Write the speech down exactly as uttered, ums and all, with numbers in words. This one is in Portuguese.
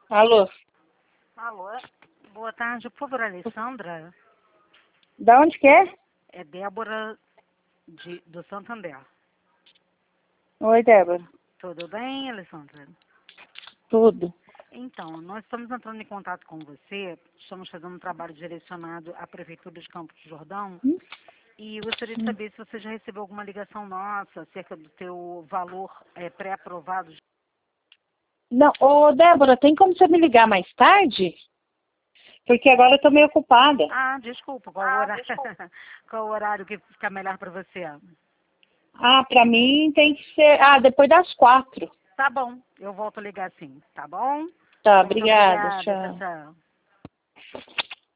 Alô? Alô? Boa tarde, por favor, Alessandra. Da onde que é? É Débora de, do Santander. Oi, Débora. Tudo bem, Alessandra? Tudo. Então, nós estamos entrando em contato com você, estamos fazendo um trabalho direcionado à Prefeitura de Campos do Jordão Hum? e gostaria de Hum. saber se você já recebeu alguma ligação nossa acerca do teu valor é, pré-aprovado. Não, ô Débora, tem como você me ligar mais tarde? Porque agora eu tô meio ocupada. Ah, desculpa, qual o Ah, horário, qual o horário que fica melhor para você? Ah, pra mim tem que ser. Ah, depois das quatro. Tá bom, eu volto a ligar sim, tá bom? Tá, Muito obrigada. obrigada, tchau, Tchau. tchau.